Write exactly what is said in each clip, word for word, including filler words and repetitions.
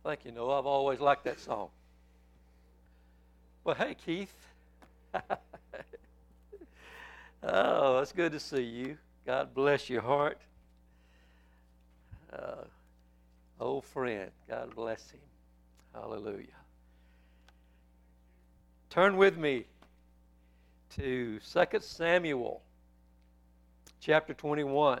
Thank you, Noah. I've always liked that song. Well, hey, Keith. Oh, it's good to see you. God bless your heart. Uh, old friend, God bless him. Hallelujah. Turn with me to Second Samuel, chapter twenty-one.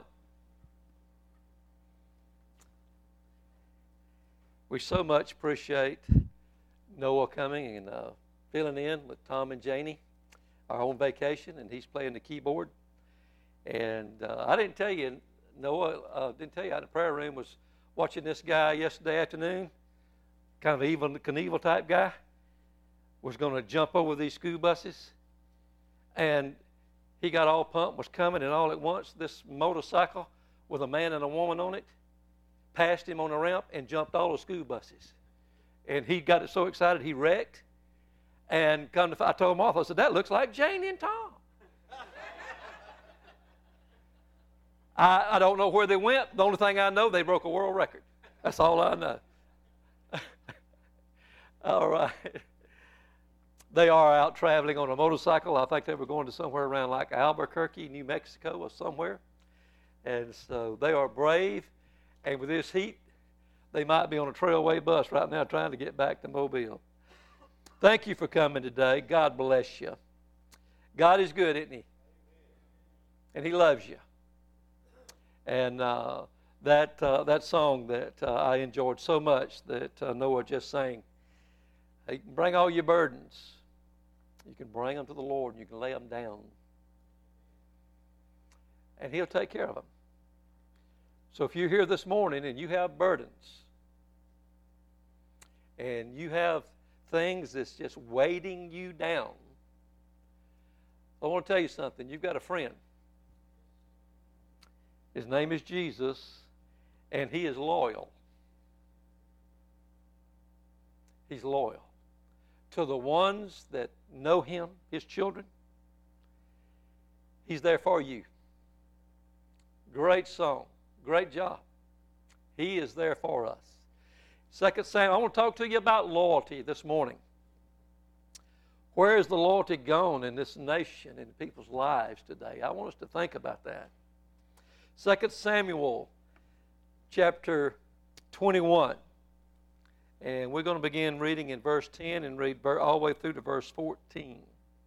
We so much appreciate Noah coming and uh, filling in with Tom and Janie, our own vacation, and he's playing the keyboard. And uh, I didn't tell you, Noah uh, didn't tell you, I in the prayer room was watching this guy yesterday afternoon, kind of evil Knievel type guy, was going to jump over these school buses. And he got all pumped, was coming, and all at once this motorcycle with a man and a woman on it passed him on the ramp and jumped all the school buses. And he got so excited he wrecked. And come to, I told Martha, I said, that looks like Janie and Tom. I, I don't know where they went. The only thing I know, they broke a world record. That's all I know. All right. They are out traveling on a motorcycle. I think they were going to somewhere around like Albuquerque, New Mexico or somewhere. And so they are brave. And with this heat, they might be on a trailway bus right now trying to get back to Mobile. Thank you for coming today. God bless you. God is good, isn't he? And he loves you. And uh, that uh, that song that uh, I enjoyed so much that uh, Noah just sang, you can bring all your burdens. You can bring them to the Lord and you can lay them down. And he'll take care of them. So if you're here this morning and you have burdens and you have things that's just weighting you down, I want to tell you something. You've got a friend. His name is Jesus, and he is loyal. He's loyal to the ones that know him, his children. He's there for you. Great song. Great job. He is there for us. Second Samuel, I want to talk to you about loyalty this morning. Where is the loyalty gone in this nation, in people's lives today? I want us to think about that. Second Samuel, chapter twenty-one. And we're going to begin reading in verse ten and read all the way through to verse fourteen.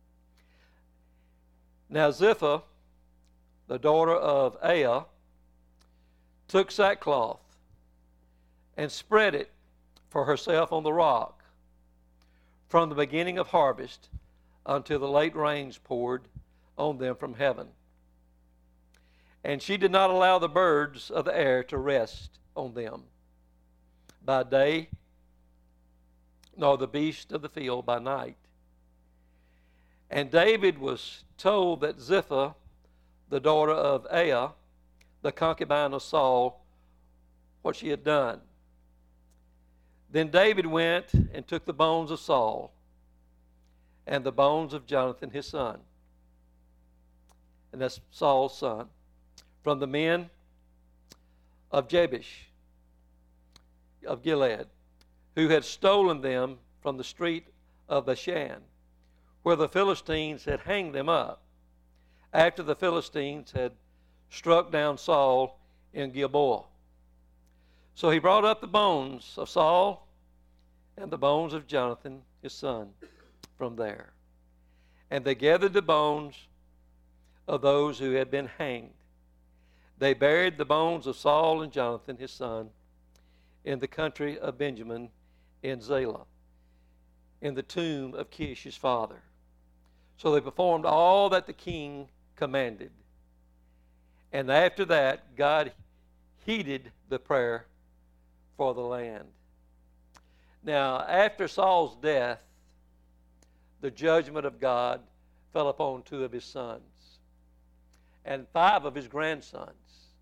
Now Ziphah, the daughter of Aiah, took sackcloth and spread it for herself on the rock from the beginning of harvest until the late rains poured on them from heaven. And she did not allow the birds of the air to rest on them by day, nor the beasts of the field by night. And David was told that Ziphah, the daughter of Aiah, the concubine of Saul, what she had done. Then David went and took the bones of Saul and the bones of Jonathan his son, and that's Saul's son, from the men of Jabesh of Gilead, who had stolen them from the street of Bashan, where the Philistines had hanged them up, after the Philistines had struck down Saul in Gilboa. So he brought up the bones of Saul and the bones of Jonathan his son from there. And they gathered the bones of those who had been hanged. They buried the bones of Saul and Jonathan his son in the country of Benjamin in Zelah, in the tomb of Kish his father. So they performed all that the king commanded. And after that, God heeded the prayer for the land. Now, after Saul's death, the judgment of God fell upon two of his sons and five of his grandsons.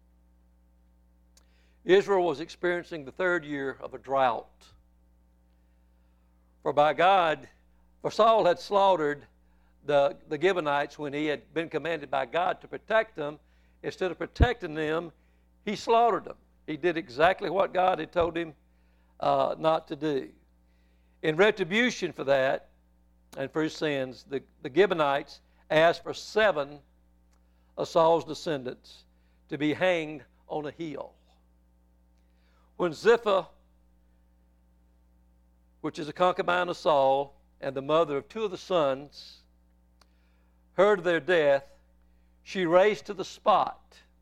Israel was experiencing the third year of a drought. For by God, for Saul had slaughtered the, the Gibeonites when he had been commanded by God to protect them. Instead of protecting them, he slaughtered them. He did exactly what God had told him uh, not to do. In retribution for that and for his sins, the, the Gibeonites asked for seven of Saul's descendants to be hanged on a hill. When Ziphah, which is a concubine of Saul and the mother of two of the sons, heard of their death, she raced to the spot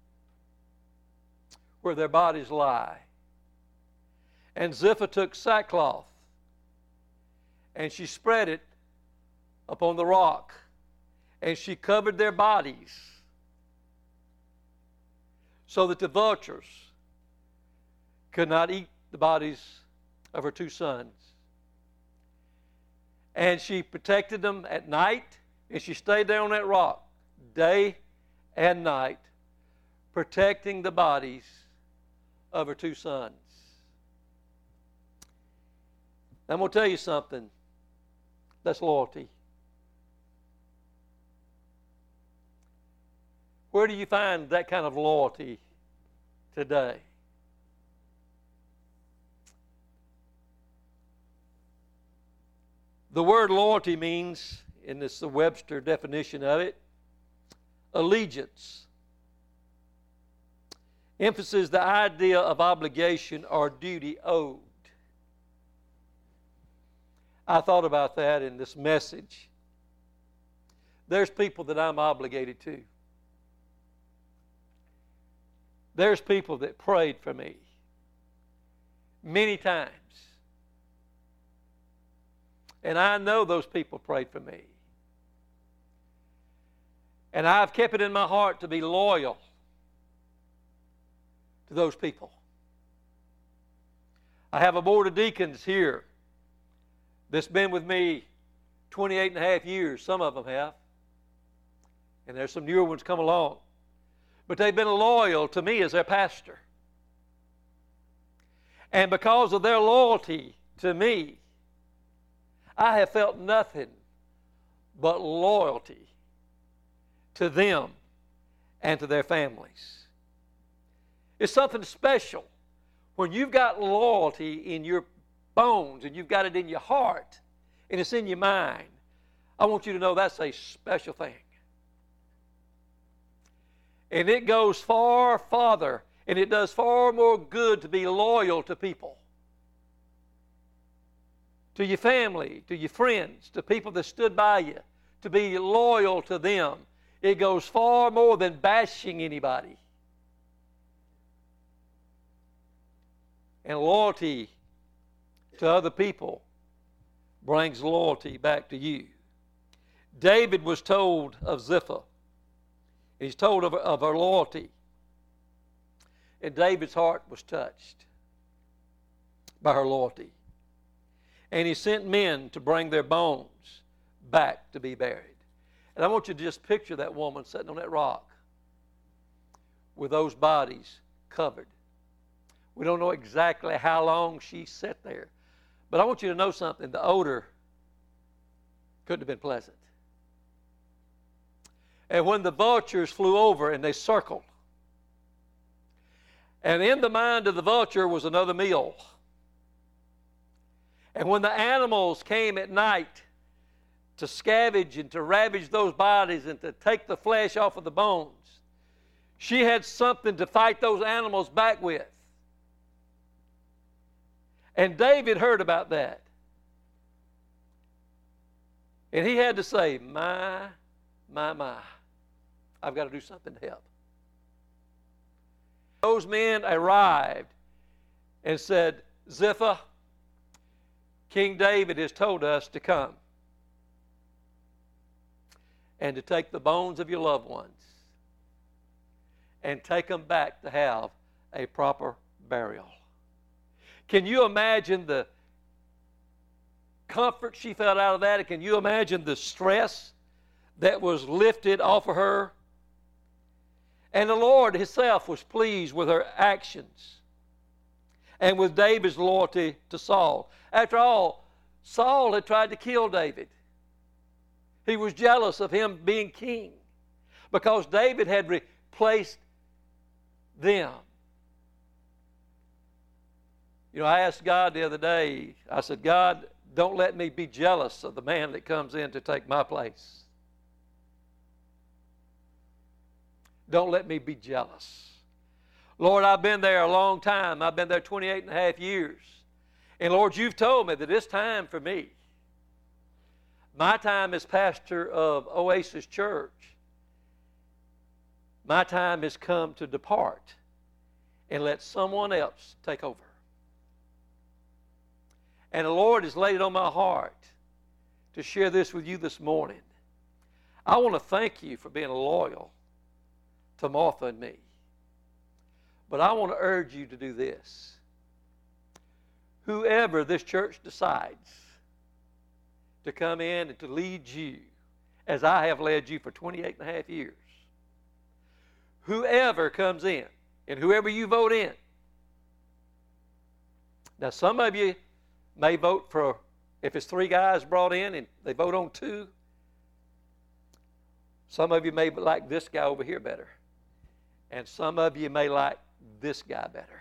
where their bodies lie. And Ziphah took sackcloth, and she spread it upon the rock, and she covered their bodies so that the vultures could not eat the bodies of her two sons. And she protected them at night, and she stayed there on that rock day and night, protecting the bodies of her two sons. I'm going to tell you something. That's loyalty. Where do you find that kind of loyalty today? The word loyalty means, and it's the Webster definition of it, allegiance. Emphasis the idea of obligation or duty owed. I thought about that in this message. There's people that I'm obligated to. There's people that prayed for me many times. And I know those people prayed for me. And I've kept it in my heart to be loyal to those people. I have a board of deacons here that's been with me twenty-eight and a half years. Some of them have. And there's some newer ones come along. But they've been loyal to me as their pastor. And because of their loyalty to me, I have felt nothing but loyalty to them and to their families. It's something special when you've got loyalty in your bones and you've got it in your heart and it's in your mind. I want you to know that's a special thing. And it goes far farther, and it does far more good to be loyal to people. To your family, to your friends, to people that stood by you, to be loyal to them. It goes far more than bashing anybody. And loyalty to other people brings loyalty back to you. David was told of Ziphah. He's told of, of her loyalty. And David's heart was touched by her loyalty. And he sent men to bring their bones back to be buried. And I want you to just picture that woman sitting on that rock with those bodies covered. We don't know exactly how long she sat there. But I want you to know something. The odor couldn't have been pleasant. And when the vultures flew over and they circled, and in the mind of the vulture was another meal. And when the animals came at night to scavenge and to ravage those bodies and to take the flesh off of the bones, she had something to fight those animals back with. And David heard about that. And he had to say, my, my, my, I've got to do something to help. Those men arrived and said, Ziphah, King David has told us to come and to take the bones of your loved ones and take them back to have a proper burial. Can you imagine the comfort she felt out of that? And can you imagine the stress that was lifted off of her? And the Lord himself was pleased with her actions and with David's loyalty to Saul. After all, Saul had tried to kill David. He was jealous of him being king because David had replaced them. You know, I asked God the other day, I said, God, don't let me be jealous of the man that comes in to take my place. Don't let me be jealous. Lord, I've been there a long time. I've been there twenty-eight and a half years. And Lord, you've told me that it's time for me. My time as pastor of Oasis Church, my time has come to depart and let someone else take over. And the Lord has laid it on my heart to share this with you this morning. I want to thank you for being loyal to Martha and me. But I want to urge you to do this. Whoever this church decides to come in and to lead you, as I have led you for twenty-eight and a half years, whoever comes in, and whoever you vote in. Now, some of you may vote for, if it's three guys brought in and they vote on two, some of you may like this guy over here better. And some of you may like this guy better.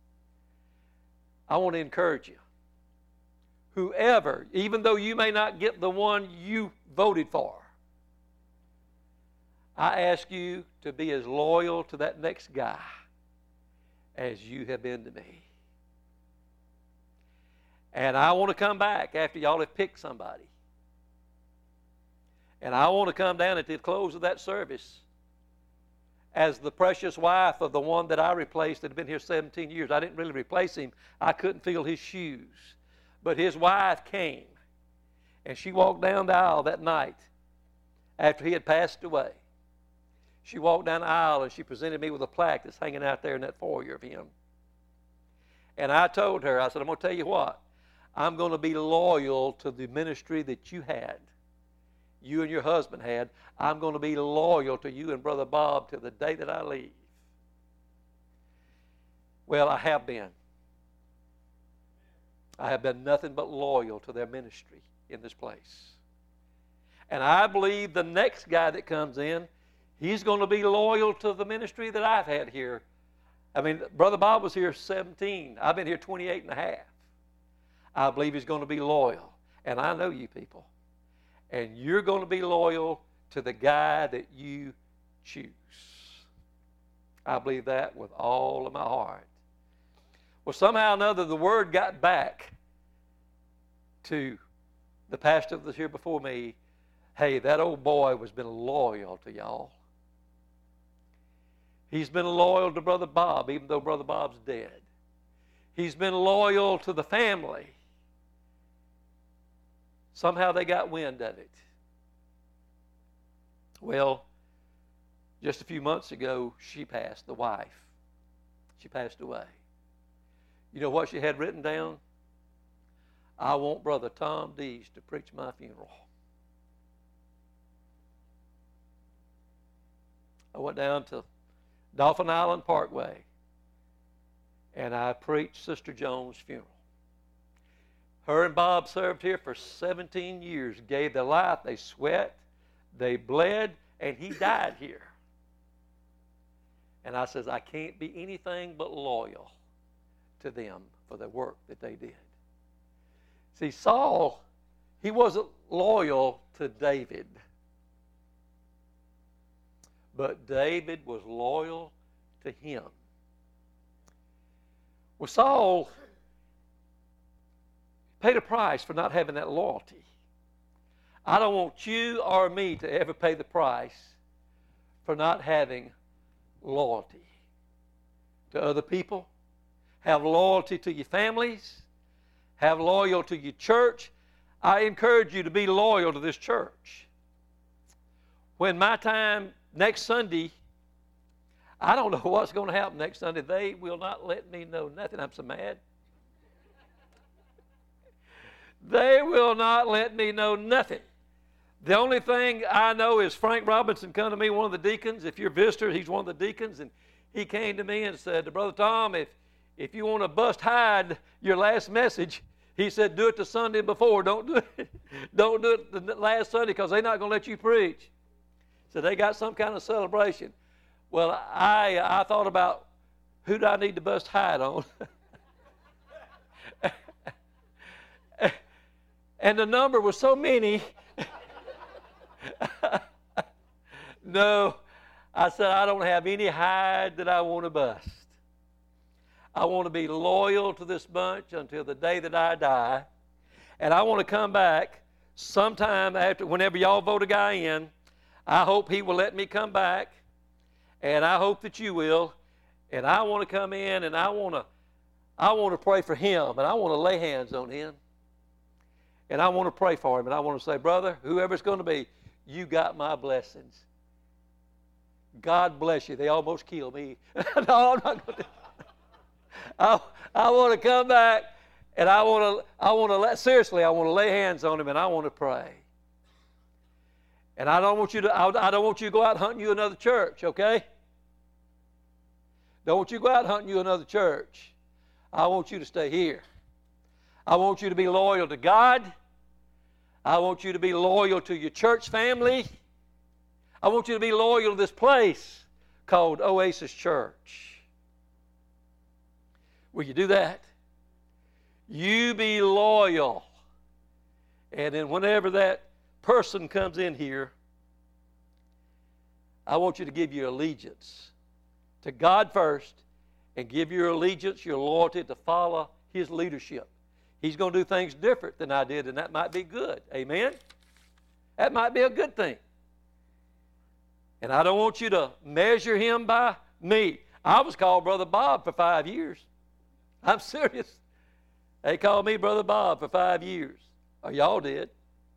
I want to encourage you. Whoever, even though you may not get the one you voted for, I ask you to be as loyal to that next guy as you have been to me. And I want to come back after y'all have picked somebody. And I want to come down at the close of that service as the precious wife of the one that I replaced that had been here seventeen years. I didn't really replace him. I couldn't fill his shoes. But his wife came, and she walked down the aisle that night after he had passed away. She walked down the aisle, and she presented me with a plaque that's hanging out there in that foyer of him. And I told her, I said, I'm going to tell you what. I'm going to be loyal to the ministry that you had, you and your husband had. I'm going to be loyal to you and Brother Bob till the day that I leave. Well, I have been. I have been nothing but loyal to their ministry in this place. And I believe the next guy that comes in, he's going to be loyal to the ministry that I've had here. I mean, Brother Bob was here seventeen. I've been here twenty-eight and a half. I believe he's going to be loyal. And I know you people. And you're going to be loyal to the guy that you choose. I believe that with all of my heart. Well, somehow or another, the word got back to the pastor that was here before me. Hey, that old boy has been loyal to y'all. He's been loyal to Brother Bob, even though Brother Bob's dead. He's been loyal to the family. Somehow they got wind of it. Well, just a few months ago, she passed, the wife. She passed away. You know what she had written down? I want Brother Tom Dees to preach my funeral. I went down to Dauphin Island Parkway, and I preached Sister Jones' funeral. Her and Bob served here for seventeen years, gave their life, they sweat, they bled, and he died here. And I says, I can't be anything but loyal to them for the work that they did. See, Saul, he wasn't loyal to David. But David was loyal to him. Well, Saul paid a price for not having that loyalty. I don't want you or me to ever pay the price for not having loyalty to other people. Have loyalty to your families. Have loyalty to your church. I encourage you to be loyal to this church. When my time next Sunday, I don't know what's going to happen next Sunday. They will not let me know nothing. I'm so mad. They will not let me know nothing. The only thing I know is Frank Robinson come to me, one of the deacons. If you're a visitor, he's one of the deacons. And he came to me and said, Brother Tom, if, if you want to bust hide your last message, he said, do it the Sunday before. Don't do it, don't do it the last Sunday because they're not going to let you preach. So they got some kind of celebration. Well, I I thought about who do I need to bust hide on? And the number was so many. No, I said, I don't have any hide that I want to bust. I want to be loyal to this bunch until the day that I die. And I want to come back sometime after, whenever y'all vote a guy in, I hope he will let me come back. And I hope that you will. And I want to come in and I want to, I want to pray for him. And I want to lay hands on him. And I want to pray for him. And I want to say, brother, whoever it's going to be, you got my blessings. God bless you. They almost killed me. No, I'm not going to. I, I want to come back, and I want to, I want to, let, seriously, I want to lay hands on him, and I want to pray. And I don't want you to, I, I don't want you to go out hunting you another church, okay? Don't want you to go out hunting you another church. I want you to stay here. I want you to be loyal to God. I want you to be loyal to your church family. I want you to be loyal to this place called Oasis Church. Will you do that? You be loyal. And then whenever that person comes in here, I want you to give your allegiance to God first and give your allegiance, your loyalty to follow His leadership. He's going to do things different than I did, and that might be good. Amen? That might be a good thing. And I don't want you to measure Him by me. I was called Brother Bob for five years. I'm serious. They called me Brother Bob for five years. Or y'all did.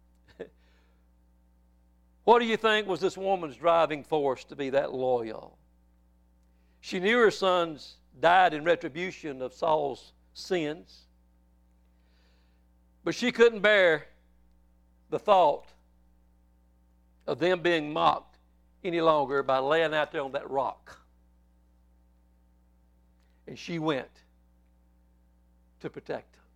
What do you think was this woman's driving force to be that loyal? She knew her sons died in retribution of Saul's sins. But she couldn't bear the thought of them being mocked any longer by laying out there on that rock. And she went to protect them.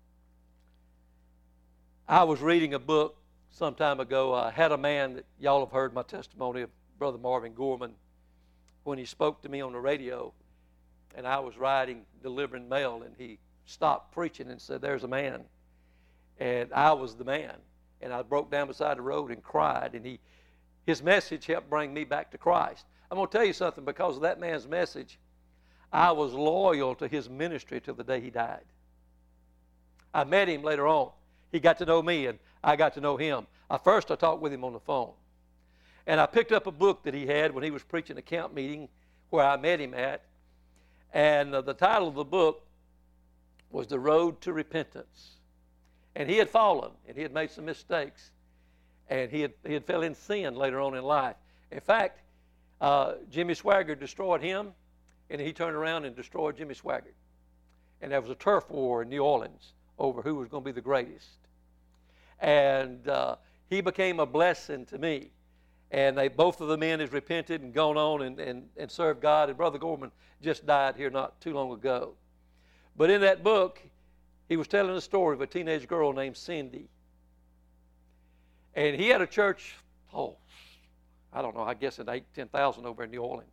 I was reading a book some time ago. I had a man that y'all have heard my testimony of, Brother Marvin Gorman, when he spoke to me on the radio, and I was riding, delivering mail, and he stopped preaching and said, "There's a man." And I was the man. And I broke down beside the road and cried. And he, his message helped bring me back to Christ. I'm going to tell you something. Because of that man's message, I was loyal to his ministry till the day he died. I met him later on. He got to know me, and I got to know him. I first I talked with him on the phone. And I picked up a book that he had when he was preaching a camp meeting where I met him at. And uh, the title of the book was The Road to Repentance. And he had fallen, and he had made some mistakes. And he had, he had fell in sin later on in life. In fact, uh, Jimmy Swaggart destroyed him, and he turned around and destroyed Jimmy Swaggart. And there was a turf war in New Orleans over who was going to be the greatest. And uh, he became a blessing to me. And they, both of the men has repented and gone on and, and, and served God. And Brother Gorman just died here not too long ago. But in that book, he was telling the story of a teenage girl named Cindy. And he had a church, oh, I don't know, I guess at eight, ten thousand over in New Orleans.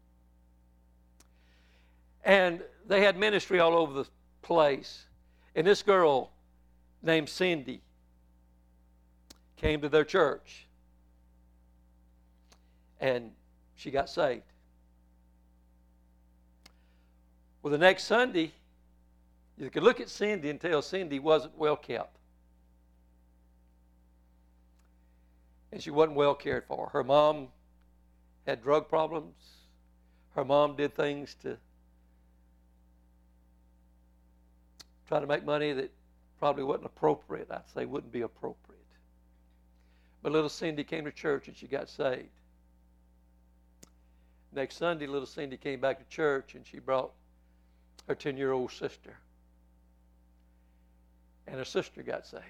And they had ministry all over the place. And this girl named Cindy came to their church. And she got saved. Well, the next Sunday, you could look at Cindy and tell Cindy wasn't well kept. And she wasn't well cared for. Her mom had drug problems. Her mom did things to try to make money that probably wasn't appropriate. I'd say wouldn't be appropriate. But little Cindy came to church and she got saved. Next Sunday, little Cindy came back to church and she brought her ten-year-old sister. And her sister got saved.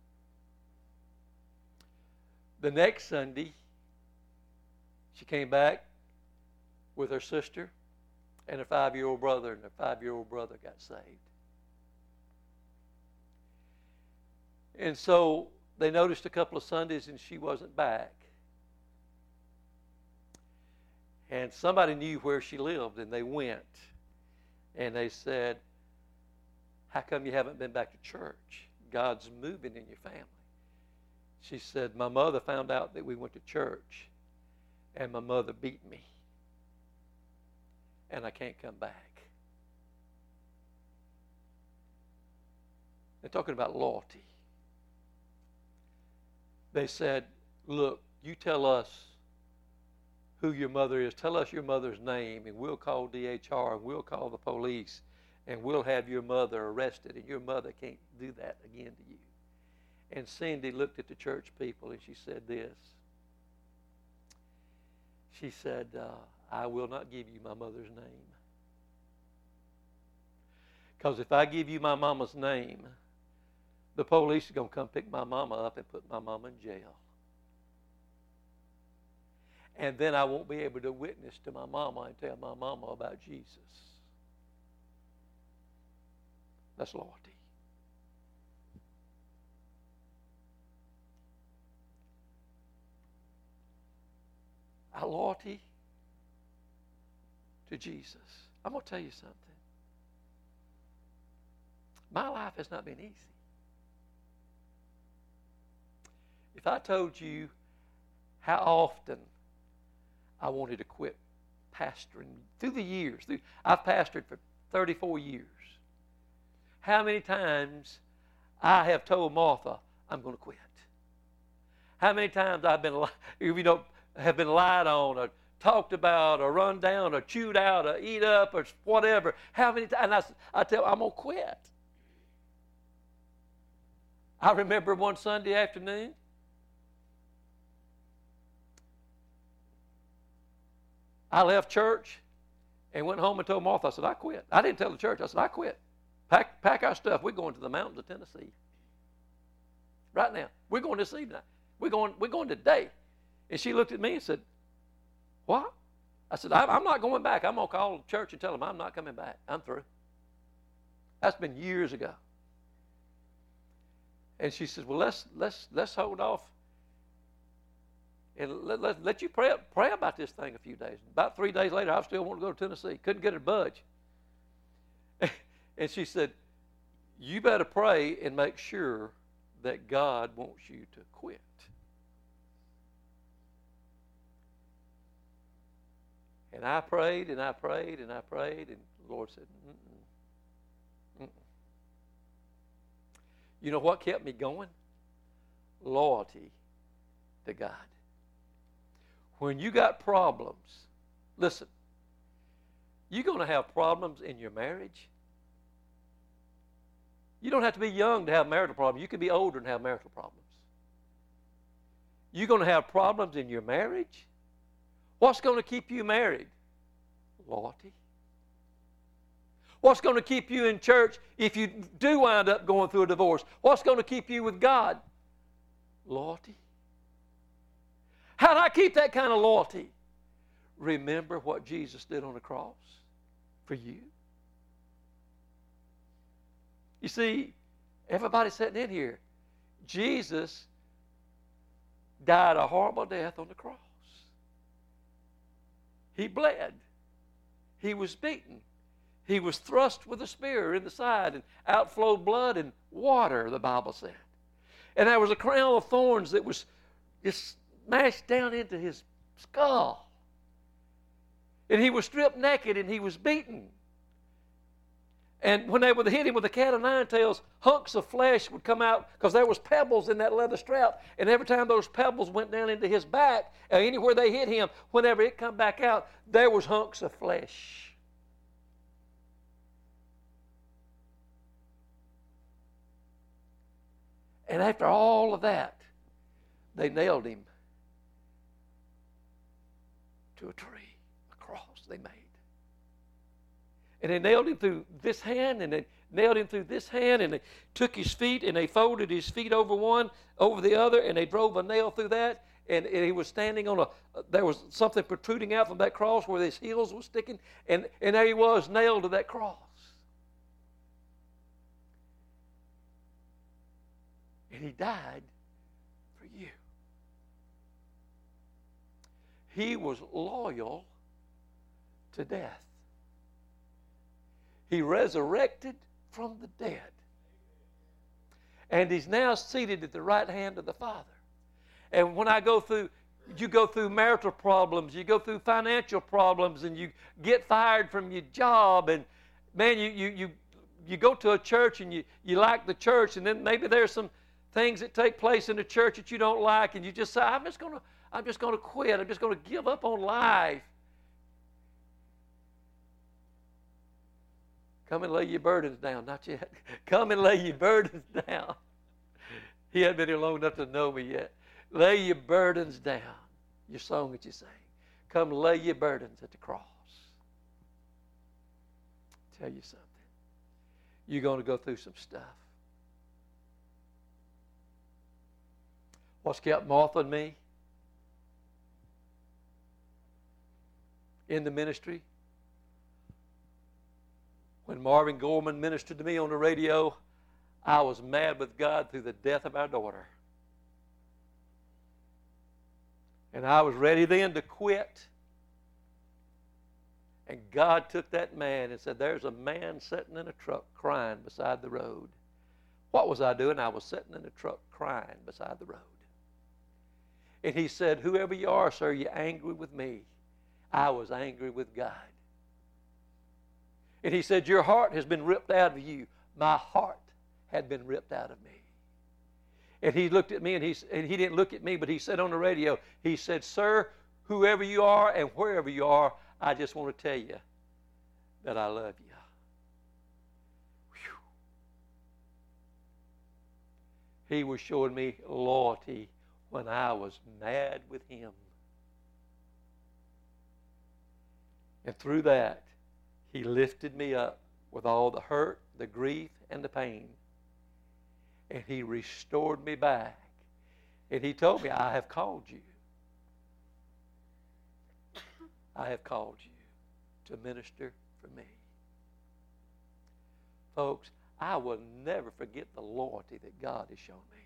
The next Sunday, she came back with her sister and her five-year-old brother, and her five-year-old brother got saved. And so they noticed a couple of Sundays and she wasn't back. And somebody knew where she lived, and they went. And they said, "How come you haven't been back to church?" God's moving in your family. She said, my mother found out that we went to church, and my mother beat me, and I can't come back. They're talking about loyalty. They said, look, you tell us who your mother is. Tell us your mother's name, and we'll call D H R, and we'll call the police, and we'll have your mother arrested, and your mother can't do that again to you. And Cindy looked at the church people, and she said this. She said, uh, I will not give you my mother's name. Because if I give you my mama's name, the police are going to come pick my mama up and put my mama in jail. And then I won't be able to witness to my mama and tell my mama about Jesus. That's loyalty. Our loyalty to Jesus. I'm going to tell you something. My life has not been easy. If I told you how often I wanted to quit pastoring through the years, through, I've pastored for thirty-four years. How many times I have told Martha, I'm going to quit. How many times I've been, you know, have been lied on or talked about or run down or chewed out or eat up or whatever. How many times? And I, I tell I'm going to quit. I remember one Sunday afternoon, I left church and went home and told Martha, I said, I quit. I didn't tell the church. I said, I quit. Pack, pack our stuff. We're going to the mountains of Tennessee. Right now. We're going this evening. We're going, we're going today. And she looked at me and said, what? I said, I'm not going back. I'm going to call the church and tell them I'm not coming back. I'm through. That's been years ago. And she says, well, let's, let's, let's hold off and let, let, let you pray, pray about this thing a few days. About three days later, I still want to go to Tennessee. Couldn't get her to budge. And she said, you better pray and make sure that God wants you to quit. And I prayed and I prayed and I prayed, and the Lord said, mm-mm. Mm-mm. You know what kept me going? Loyalty to God. When you got problems, listen, you're going to have problems in your marriage. You don't have to be young to have marital problems. You can be older and have marital problems. You're going to have problems in your marriage. What's going to keep you married? Loyalty. What's going to keep you in church if you do wind up going through a divorce? What's going to keep you with God? Loyalty. How do I keep that kind of loyalty? Remember what Jesus did on the cross for you. You see, everybody sitting in here, Jesus died a horrible death on the cross. He bled. He was beaten. He was thrust with a spear in the side, and outflowed blood and water, the Bible said. And there was a crown of thorns that was just smashed down into his skull. And he was stripped naked and he was beaten. And when they would hit him with a cat of nine tails, hunks of flesh would come out because there was pebbles in that leather strap. And every time those pebbles went down into his back, or anywhere they hit him, whenever it come back out, there was hunks of flesh. And after all of that, they nailed him to a tree, a cross they made. And they nailed him through this hand, and they nailed him through this hand, and they took his feet, and they folded his feet over one, over the other, and they drove a nail through that, and, and he was standing on a, there was something protruding out from that cross where his heels were sticking, and, and there he was, nailed to that cross. And he died for you. He was loyal to death. He resurrected from the dead. And he's now seated at the right hand of the Father. And when I go through, you go through marital problems, you go through financial problems, and you get fired from your job, and man, you you you, you go to a church and you, you like the church, and then maybe there's some things that take place in the church that you don't like, and you just say, I'm just gonna I'm just gonna quit, I'm just gonna give up on life. Come and lay your burdens down. Not yet. Come and lay your burdens down. He hadn't been here long enough to know me yet. Lay your burdens down. Your song that you sing. Come lay your burdens at the cross. Tell you something. You're going to go through some stuff. What's kept Martha and me in the ministry? When Marvin Gorman ministered to me on the radio, I was mad with God through the death of our daughter. And I was ready then to quit. And God took that man and said, there's a man sitting in a truck crying beside the road. What was I doing? I was sitting in a truck crying beside the road. And he said, whoever you are, sir, you're angry with me. I was angry with God. And he said, your heart has been ripped out of you. My heart had been ripped out of me. And he looked at me, and he, and he didn't look at me, but he said on the radio, he said, sir, whoever you are and wherever you are, I just want to tell you that I love you. Whew. He was showing me loyalty when I was mad with him. And through that, he lifted me up with all the hurt, the grief, and the pain. And he restored me back. And he told me, I have called you. I have called you to minister for me. Folks, I will never forget the loyalty that God has shown me.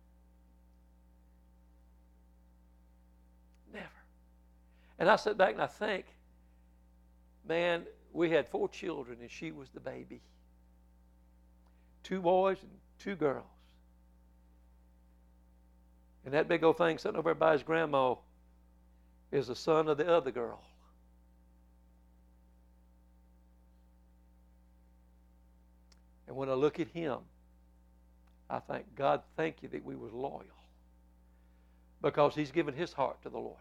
Never. And I sit back and I think, man, we had four children, and she was the baby. Two boys and two girls. And that big old thing sitting over by his grandma is the son of the other girl. And when I look at him, I thank God, thank you that we was loyal. Because he's given his heart to the Lord.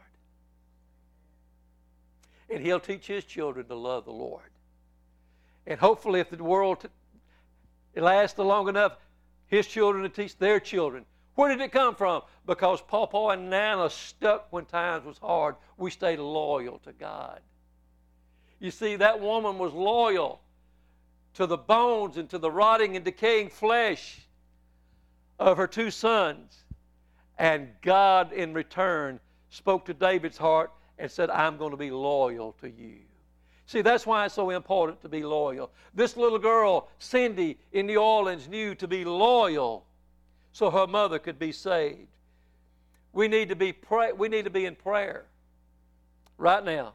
And he'll teach his children to love the Lord. And hopefully if the world t- it lasts long enough, his children will teach their children. Where did it come from? Because Papa and Nana stuck when times was hard. We stayed loyal to God. You see, that woman was loyal to the bones and to the rotting and decaying flesh of her two sons. And God, in return, spoke to David's heart and said, I'm going to be loyal to you. See, that's why it's so important to be loyal. This little girl, Cindy, in New Orleans, knew to be loyal so her mother could be saved. We need to be pray- we need to be in prayer right now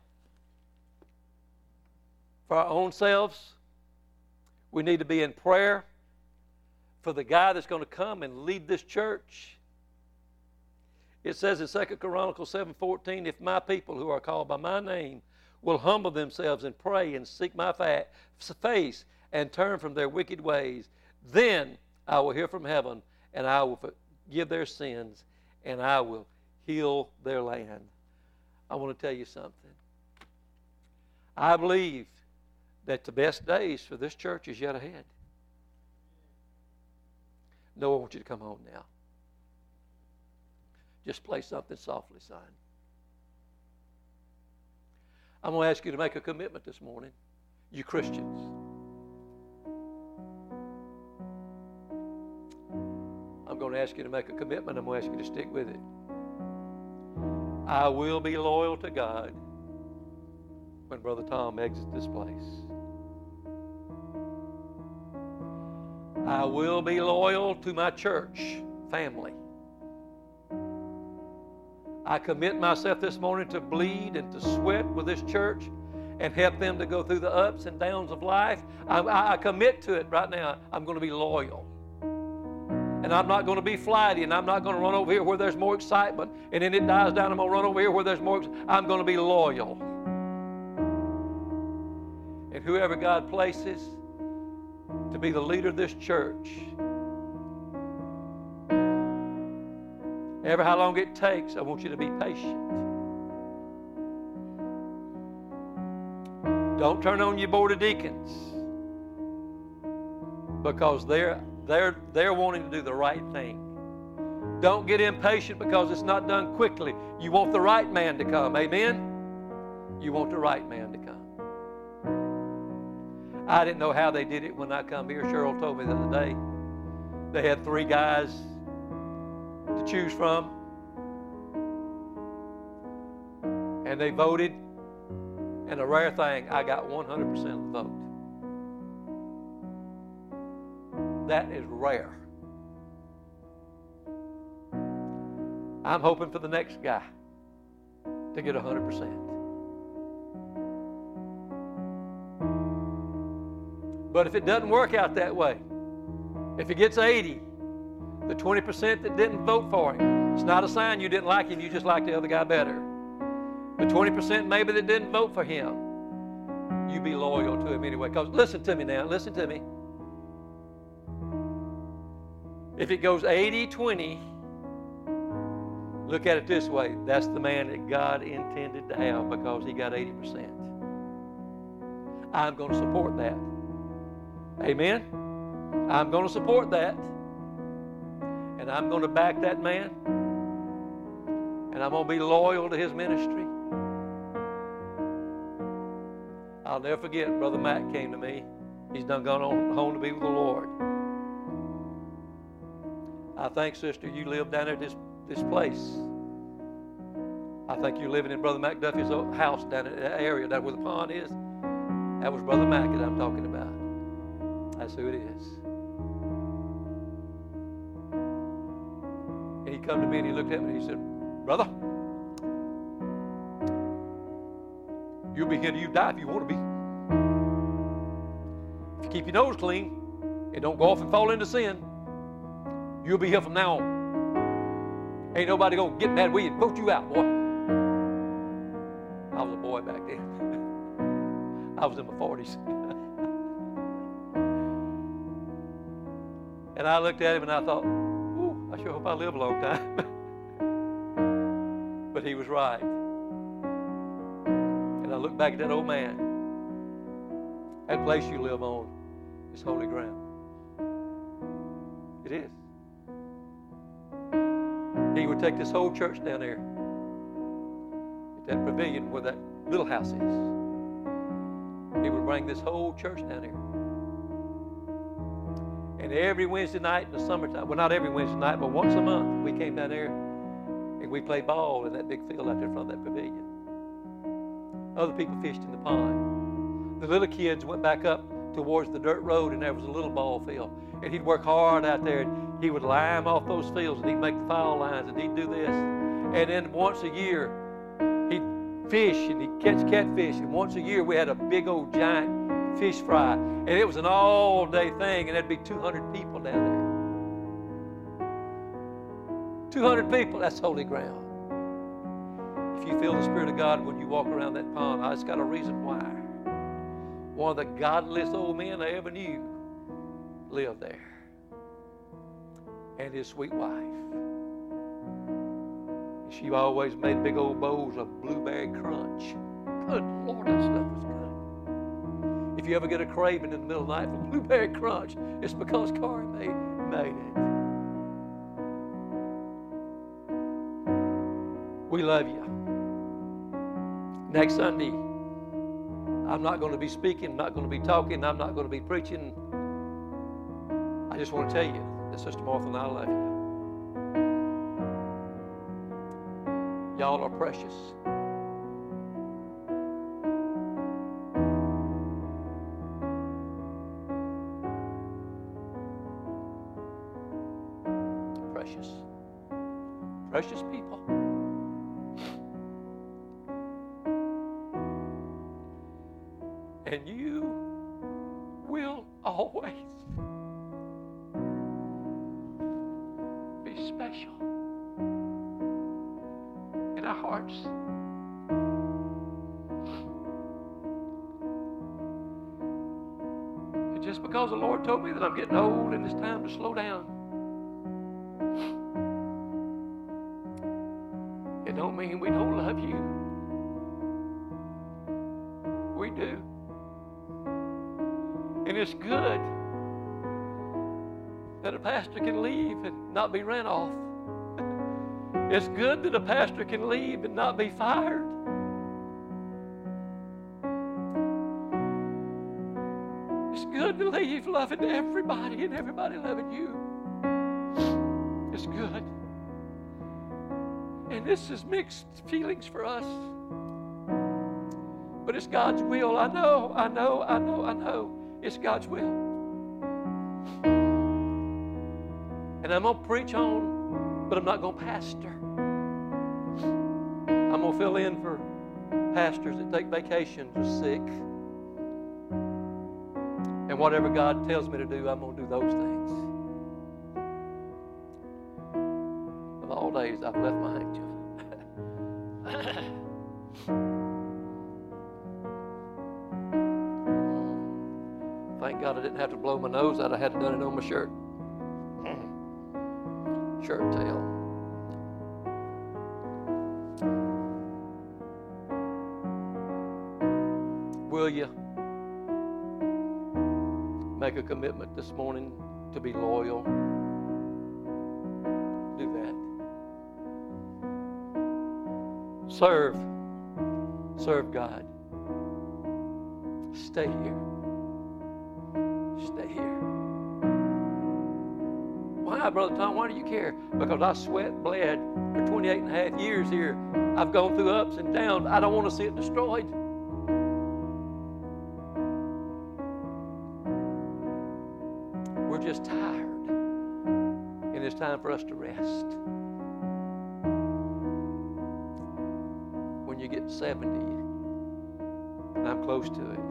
for our own selves. We need to be in prayer for the guy that's going to come and lead this church. It says in Second Chronicles seven fourteen, if my people who are called by my name will humble themselves and pray and seek my fa- face and turn from their wicked ways, then I will hear from heaven and I will forgive their sins and I will heal their land. I want to tell you something. I believe that the best days for this church is yet ahead. Noah, I want you to come home now. Just play something softly, son. I'm going to ask you to make a commitment this morning, you Christians. I'm going to ask you to make a commitment. I'm going to ask you to stick with it. I will be loyal to God when Brother Tom exits this place. I will be loyal to my church family. I commit myself this morning to bleed and to sweat with this church and help them to go through the ups and downs of life. I, I, I commit to it right now. I'm going to be loyal. And I'm not going to be flighty, and I'm not going to run over here where there's more excitement, and then it dies down, I'm going to run over here where there's more. I'm going to be loyal. And whoever God places to be the leader of this church, ever how long it takes, I want you to be patient. Don't turn on your board of deacons, because they're they're they're wanting to do the right thing. Don't get impatient because it's not done quickly. You want the right man to come. Amen? You want the right man to come. I didn't know how they did it when I come here. Cheryl told me the other day. They had three guys to choose from. And they voted. And a rare thing, I got one hundred percent of the vote. That is rare. I'm hoping for the next guy to get one hundred percent. But if it doesn't work out that way, if he gets eighty, the twenty percent that didn't vote for him, it's not a sign you didn't like him, you just liked the other guy better. The twenty percent maybe that didn't vote for him, you be loyal to him anyway. Because listen to me now, listen to me. If it goes eighty twenty, look at it this way. That's the man that God intended to have because he got eighty percent. I'm going to support that. Amen? I'm going to support that. And I'm going to back that man. And I'm going to be loyal to his ministry. I'll never forget, Brother Matt came to me. He's done gone on home to be with the Lord. I think, sister, you live down at this, this place. I think you're living in Brother Mac Duffy's house down in that area, down where the pond is. That was Brother Mac that I'm talking about. That's who it is. And he come to me and he looked at me and he said, "Brother, you'll be here till you die if you want to be. If you keep your nose clean and don't go off and fall into sin, you'll be here from now on. Ain't nobody going to get mad with you and vote you out, boy." I was a boy back then. I was in my forties. And I looked at him and I thought, ooh, I sure hope I live a long time. But he was right. And I looked back at that old man. That place you live on is holy ground. It is. He would take this whole church down there at that pavilion where that little house is. He would bring this whole church down there. And every Wednesday night in the summertime, well, not every Wednesday night, but once a month, we came down there and we played ball in that big field out there in front of that pavilion. Other people fished in the pond. The little kids went back up towards the dirt road, and there was a little ball field. And he'd work hard out there, and he would lime off those fields, and he'd make the foul lines, and he'd do this. And then once a year, he'd fish, and he'd catch catfish. And once a year, we had a big old giant fish fry. And it was an all-day thing, and there'd be two hundred people down there. two hundred people, that's holy ground. If you feel the Spirit of God when you walk around that pond, it's got a reason why. One of the godliest old men I ever knew lived there. And his sweet wife. She always made big old bowls of blueberry crunch. Good Lord, that stuff was good. If you ever get a craving in the middle of the night for blueberry crunch, it's because Corey made, made it. We love you. Next Sunday, I'm not going to be speaking, I'm not going to be talking, I'm not going to be preaching. I just want to tell you that Sister Martha and I love you. Y'all are precious. Precious. Precious people. And you will always be special in our hearts. And just because the Lord told me that I'm getting old and it's time to slow down, it don't mean we don't love you. We do. And it's good that a pastor can leave and not be ran off. It's good that a pastor can leave and not be fired. It's good to leave loving everybody and everybody loving you. It's good. And this is mixed feelings for us. But it's God's will. I know, I know, I know, I know. It's God's will. And I'm going to preach on, but I'm not going to pastor. I'm going to fill in for pastors that take vacations or sick. And whatever God tells me to do, I'm going to do those things. Of all days, I've left my handkerchief. Thank God I didn't have to blow my nose out. I had to done it on my shirt. Shirt tail. Will you make a commitment this morning to be loyal? Do that. Serve. Serve God. Stay here. Stay here. Why, Brother Tom? Why do you care? Because I sweat, bled for twenty-eight and a half years here. I've gone through ups and downs. I don't want to see it destroyed. We're just tired. And it's time for us to rest. When you get seventy, and I'm close to it,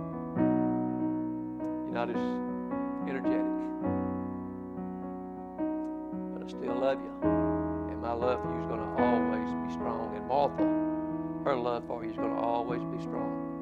you're not as energetic. But I still love you. And my love for you is going to always be strong. And Martha, her love for you is going to always be strong.